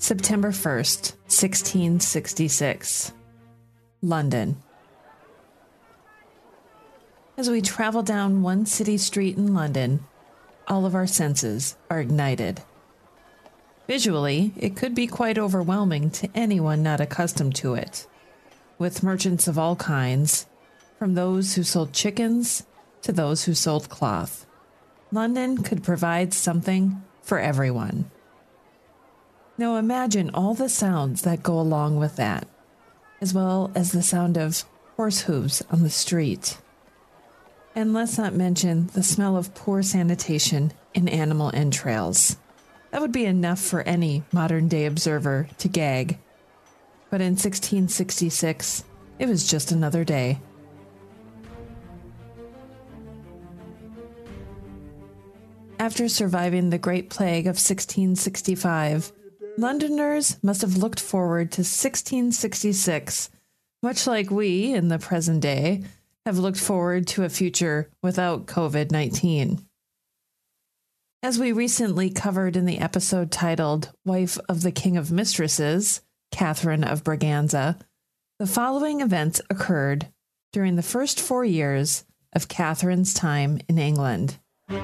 September 1st, 1666. London. As we travel down one city street in London, all of our senses are ignited. Visually, it could be quite overwhelming to anyone not accustomed to it, with merchants of all kinds, from those who sold chickens to those who sold cloth. London could provide something for everyone. Now imagine all the sounds that go along with that, as well as the sound of horse hooves on the street. And let's not mention the smell of poor sanitation and animal entrails. That would be enough for any modern-day observer to gag. But in 1666, it was just another day. After surviving the Great Plague of 1665, Londoners must have looked forward to 1666, much like we, in the present day, have looked forward to a future without COVID-19. As we recently covered in the episode titled Wife of the King of Mistresses, Catherine of Braganza, the following events occurred during the first 4 years of Catherine's time in England.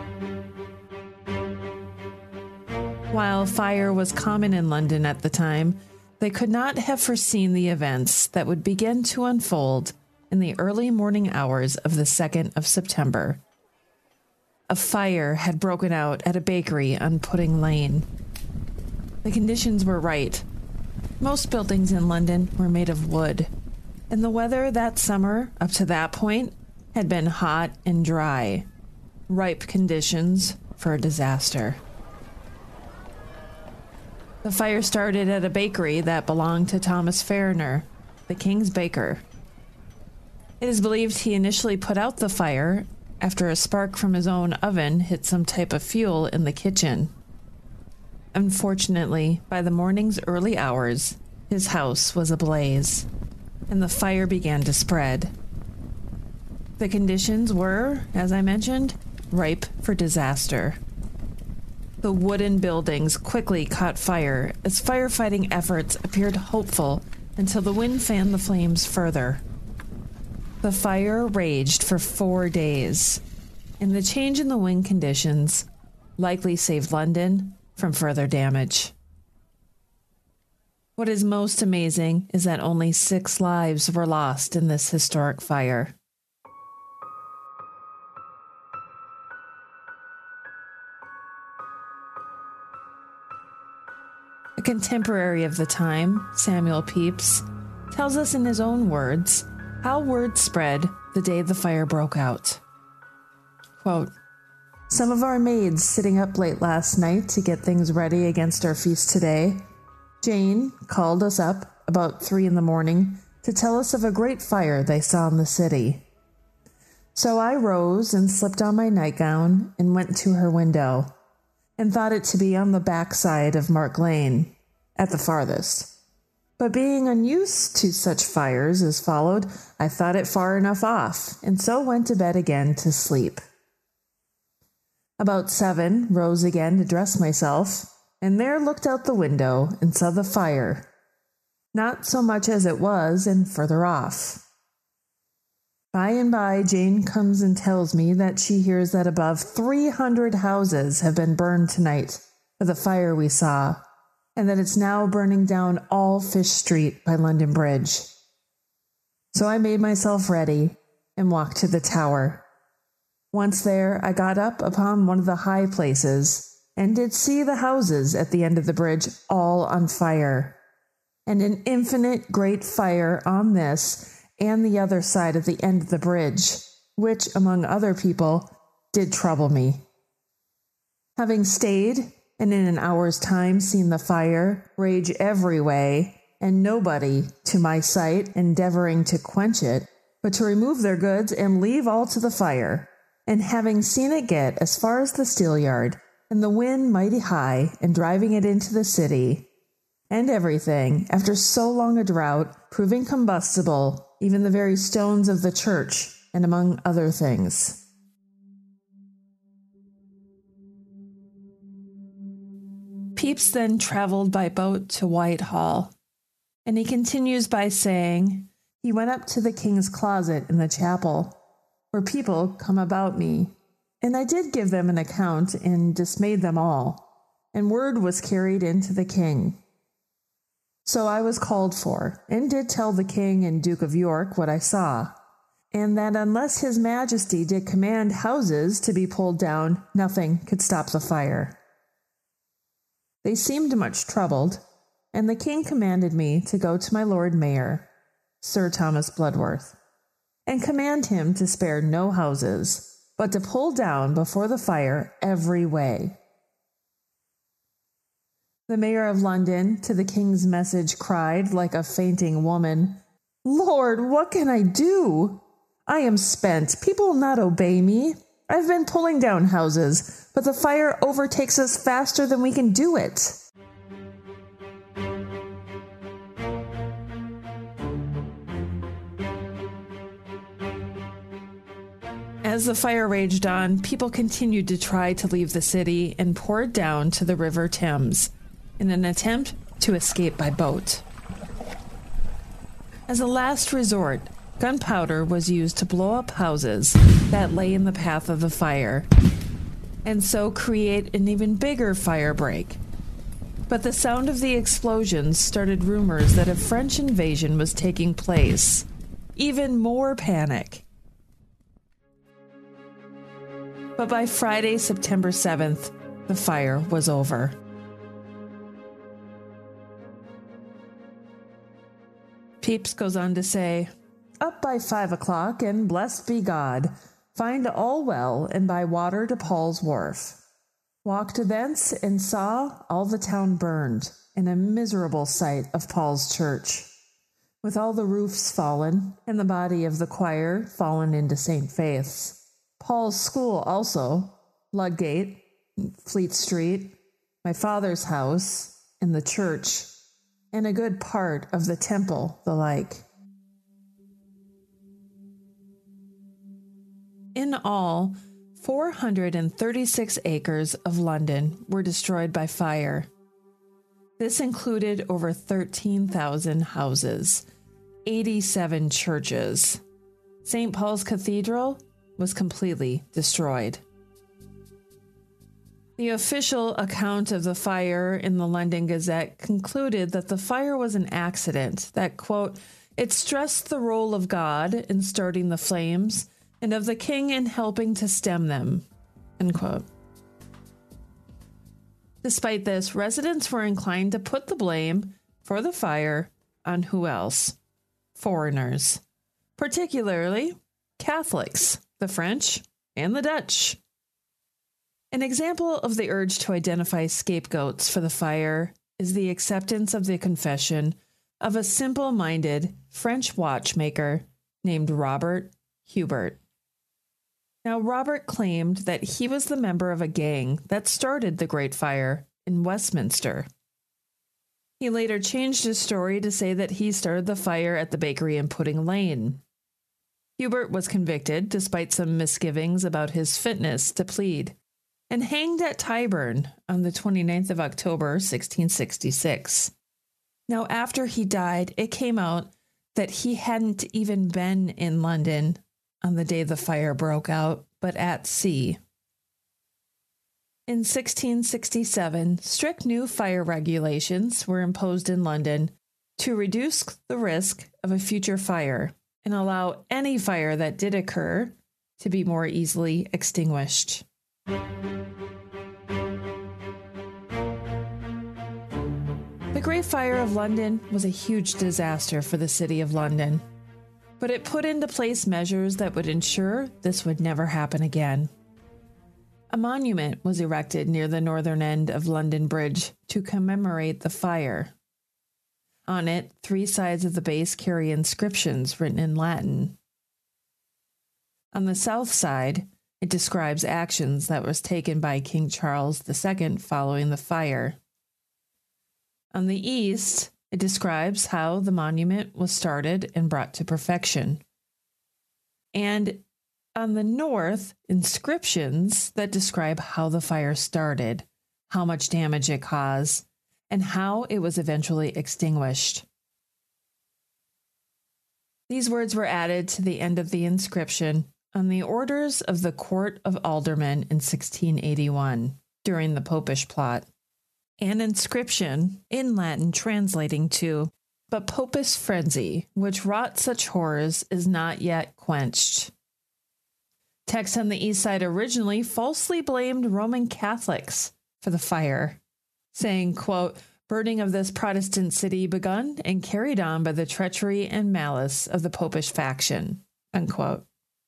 While fire was common in London at the time, they could not have foreseen the events that would begin to unfold in the early morning hours of the 2nd of September. A fire had broken out at a bakery on Pudding Lane. The conditions were right. Most buildings in London were made of wood, and the weather that summer, up to that point, had been hot and dry. Ripe conditions for a disaster. The fire started at a bakery that belonged to Thomas Fariner, the king's baker. It is believed he initially put out the fire after a spark from his own oven hit some type of fuel in the kitchen. Unfortunately, by the morning's early hours, his house was ablaze, and the fire began to spread. The conditions were, as I mentioned, ripe for disaster. The wooden buildings quickly caught fire as firefighting efforts appeared hopeful until the wind fanned the flames further. The fire raged for 4 days, and the change in the wind conditions likely saved London from further damage. What is most amazing is that only 6 lives were lost in this historic fire. A contemporary of the time, Samuel Pepys, tells us in his own words how word spread the day the fire broke out. Quote, "Some of our maids sitting up late last night to get things ready against our feast today. Jane called us up about 3 a.m. to tell us of a great fire they saw in the city. So I rose and slipped on my nightgown and went to her window, and thought it to be on the back side of Mark Lane, at the farthest. But being unused to such fires as followed, I thought it far enough off, and so went to bed again to sleep. About 7, rose again to dress myself, and there looked out the window and saw the fire, not so much as it was, and further off. By and by, Jane comes and tells me that she hears that above 300 houses have been burned tonight for the fire we saw, and that it's now burning down all Fish Street by London Bridge. So I made myself ready and walked to the tower. Once there, I got up upon one of the high places, and did see the houses at the end of the bridge all on fire, and an infinite great fire on this and the other side of the end of the bridge, which, among other people, did trouble me. Having stayed, and in an hour's time seen the fire rage every way, and nobody, to my sight, endeavoring to quench it, but to remove their goods and leave all to the fire, and having seen it get as far as the Steelyard, and the wind mighty high, and driving it into the city, and everything, after so long a drought, proving combustible, even the very stones of the church, and among other things. Pepys then traveled by boat to Whitehall, and he continues by saying, he went up to the king's closet in the chapel, where people come about me, and I did give them an account and dismayed them all, and word was carried in to the king. So I was called for, and did tell the king and Duke of York what I saw, and that unless his majesty did command houses to be pulled down, nothing could stop the fire. They seemed much troubled, and the king commanded me to go to my Lord Mayor, Sir Thomas Bloodworth, and command him to spare no houses, but to pull down before the fire every way. The Mayor of London, to the king's message, cried like a fainting woman, Lord, what can I do? I am spent. People will not obey me. I've been pulling down houses, but the fire overtakes us faster than we can do it. As the fire raged on, people continued to try to leave the city and poured down to the River Thames in an attempt to escape by boat. As a last resort, gunpowder was used to blow up houses that lay in the path of the fire, and so create an even bigger fire break. But the sound of the explosions started rumors that a French invasion was taking place. Even more panic. But by Friday, September 7th, the fire was over. Pepys goes on to say, Up by 5 o'clock, and blessed be God, find all well, and by water to Paul's Wharf. Walked thence, and saw all the town burned, and a miserable sight of Paul's church, with all the roofs fallen, and the body of the choir fallen into St. Faith's. Paul's school also, Ludgate, Fleet Street, my father's house, and the church, and a good part of the temple, the like. In all, 436 acres of London were destroyed by fire. This included over 13,000 houses, 87 churches. St. Paul's Cathedral was completely destroyed. The official account of the fire in the London Gazette concluded that the fire was an accident, that, quote, it stressed the role of God in starting the flames and of the king in helping to stem them, end quote. Despite this, residents were inclined to put the blame for the fire on who else? Foreigners, particularly Catholics, the French, and the Dutch. An example of the urge to identify scapegoats for the fire is the acceptance of the confession of a simple-minded French watchmaker named Robert Hubert. Now, Robert claimed that he was the member of a gang that started the Great Fire in Westminster. He later changed his story to say that he started the fire at the bakery in Pudding Lane. Hubert was convicted, despite some misgivings about his fitness to plead, and hanged at Tyburn on the 29th of October, 1666. Now, after he died, it came out that he hadn't even been in London on the day the fire broke out, but at sea. In 1667, strict new fire regulations were imposed in London to reduce the risk of a future fire and allow any fire that did occur to be more easily extinguished. The Great Fire of London was a huge disaster for the City of London, but it put into place measures that would ensure this would never happen again. A monument was erected near the northern end of London Bridge to commemorate the fire. On it, 3 sides of the base carry inscriptions written in Latin. On the south side, it describes actions that was taken by King Charles II following the fire. On the east, it describes how the monument was started and brought to perfection. And on the north, inscriptions that describe how the fire started, how much damage it caused, and how it was eventually extinguished. These words were added to the end of the inscription on the orders of the Court of Aldermen in 1681 during the Popish plot. An inscription in Latin translating to, "But Popish frenzy, which wrought such horrors, is not yet quenched." Text on the east side originally falsely blamed Roman Catholics for the fire, saying, quote, "Burning of this Protestant city begun and carried on by the treachery and malice of the Popish faction," unquote.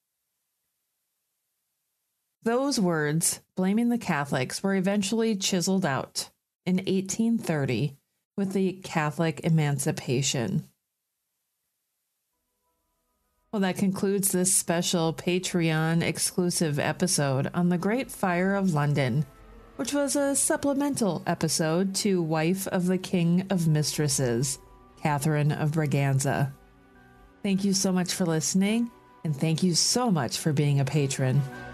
Those words, blaming the Catholics, were eventually chiseled out in 1830 with the Catholic Emancipation. Well, that concludes this special Patreon exclusive episode on the Great Fire of London, which was a supplemental episode to Wife of the King of Mistresses, Catherine of Braganza. Thank you so much for listening, and thank you so much for being a patron.